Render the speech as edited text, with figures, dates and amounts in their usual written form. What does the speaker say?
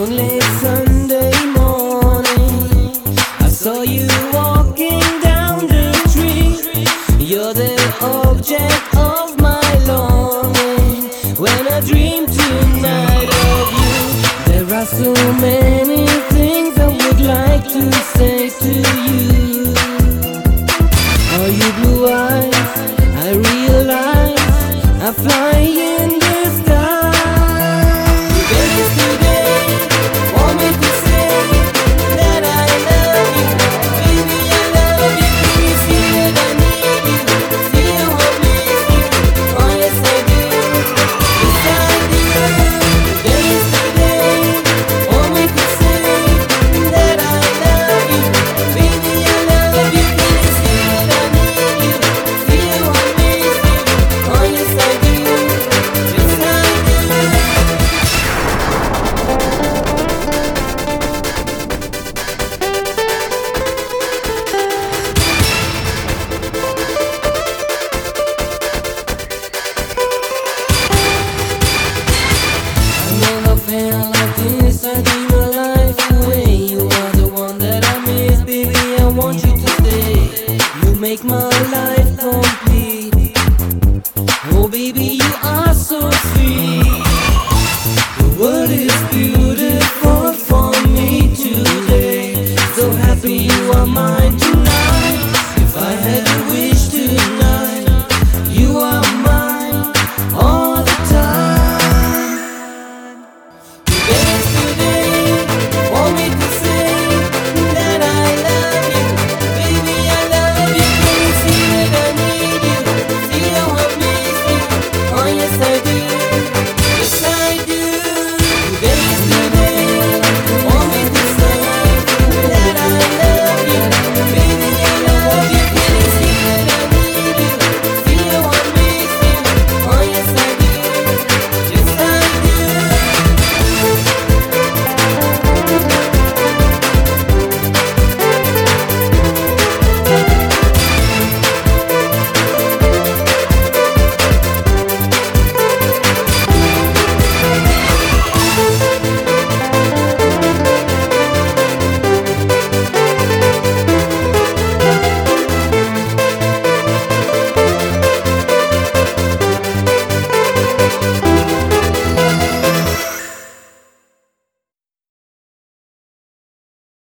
lonely Sunday morning, I saw you walking down the street. You're the object of my longing. When I dream tonight of you, there are so many things I would like to say to you. Oh, you blue eyes, I realize I fly in the sky. Yesterday, want me to say that I love you. Baby, I love you. Can you see that I need you? Feel what makes you. Oh, yes, I do. Yes, I do. Yesterday, want me to say that I love you. Baby, I love you. Can you see that I need you? Feel what makes you. Oh, yes, I do. Yes, I do. I never felt like this. I dream my life away. You are the one that I miss, baby. I want you to stay. You make my life complete. Oh, baby, you are so sweet. The world is beautiful for me today. So happy you are mine tonight. If I had